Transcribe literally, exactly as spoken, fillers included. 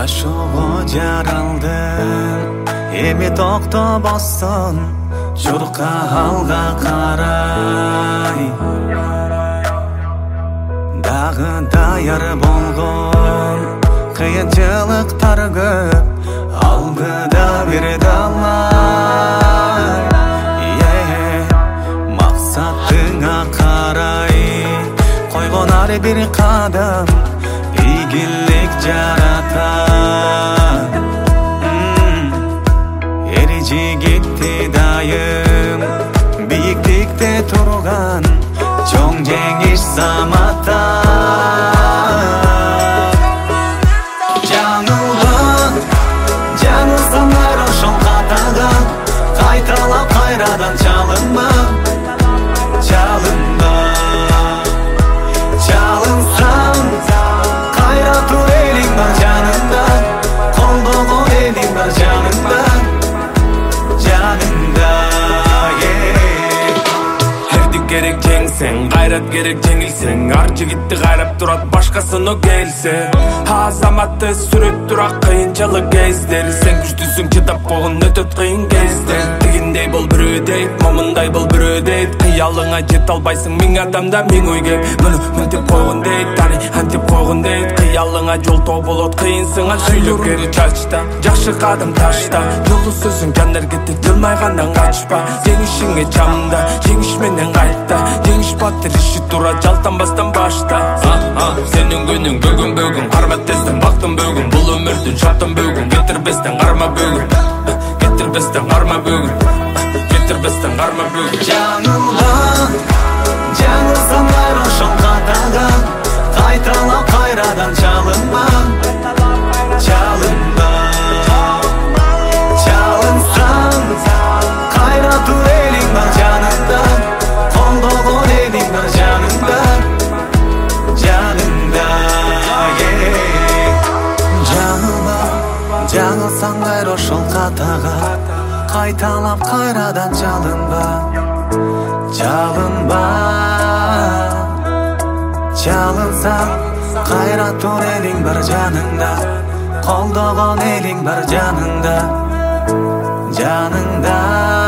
Жашоого жаралдым эми токтобостон журка алга карай дагы даяр болгон кыйынчылыктар көп алдыда бир далай максатыңа карай койгон ар бир кадам ийгилик жаратат эр жигитти дайым бийиктикте турган чоң жеңиш саматат жаңылган жаңылсаңар ошол катаган кайталап кайрадан чалынма чалынма чалынсаң кайра тур элиң бар жаныңда колдогон элиң бар жаныңда жаныңда эрдик керек жеңсең кайрат керек жеңилсең ар жигитти кайрап турат башкасына келсе азаматты сүрөт тура кыйынчылык кездер сен күчтүүсүң чыдап болгон өтөт кыйын кезде тигиндей бол бирөө дейт момундай бол бирөө дейт кыялыңа жете албайсың миң адамда миң ой кеп муну мынтип койгон дейт тани антип койгон дейт кыялыңа жолтоо болот кыйынсыңа сүйлөккери чачта жакшы кадам ташта жолу сөзүң жандар кетти жылмайгандан качпа жеңишиңе чамда жеңиш менен кайта жеңиш батыр иши тура жалтанбастан башта сенин күнүң бөгүн бөгүн карма тезден бактын бөгүн бул өмүрдүн шаттан бөгүн кетирбестен карма бөгүн кетирбестен карма бөгүн кетирбестен карма бөгүн жаңылган жаңылсаңар ошол катаган кайталап кайрадан чалынма чалынма чалынсаң кайра тур элиң бар жаныңда колдогон элиң бар жаныңда жаныңда жаңылма жаңылсаңар ошол катага кайталап кайрадан чалынба чалынба чалынсаң кайра тур элиң бар жаныңда колдогон элиң бар жаныңда жаныңда